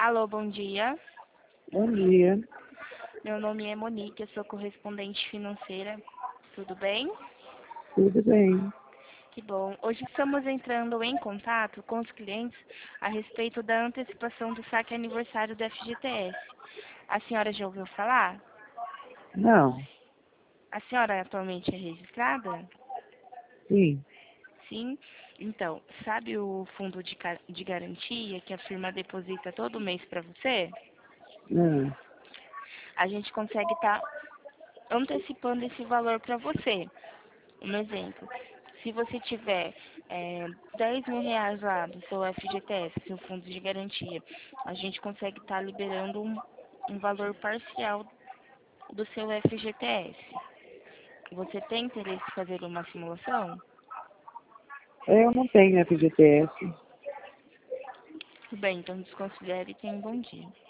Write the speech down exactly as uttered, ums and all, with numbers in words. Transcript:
Alô, bom dia. Bom dia, Meu nome é Monique, eu sou correspondente financeira. Tudo bem? tudo bem? Que bom. Hoje estamos entrando em contato com os clientes a respeito da antecipação do saque aniversário do F G T S. A senhora já ouviu falar? Não, A senhora atualmente é registrada? sim, Sim. Então, sabe o fundo de, ca- de garantia que a firma deposita todo mês para você? não, A gente consegue estar antecipando esse valor para você. Um exemplo, se você tiver é, dez mil reais lá do seu F G T S, seu fundo de garantia, a gente consegue estar liberando um, um valor parcial do seu F G T S. Você tem interesse em fazer uma simulação? eu não tenho F G T S. Tudo bem, então desconsidere e tenha um bom dia.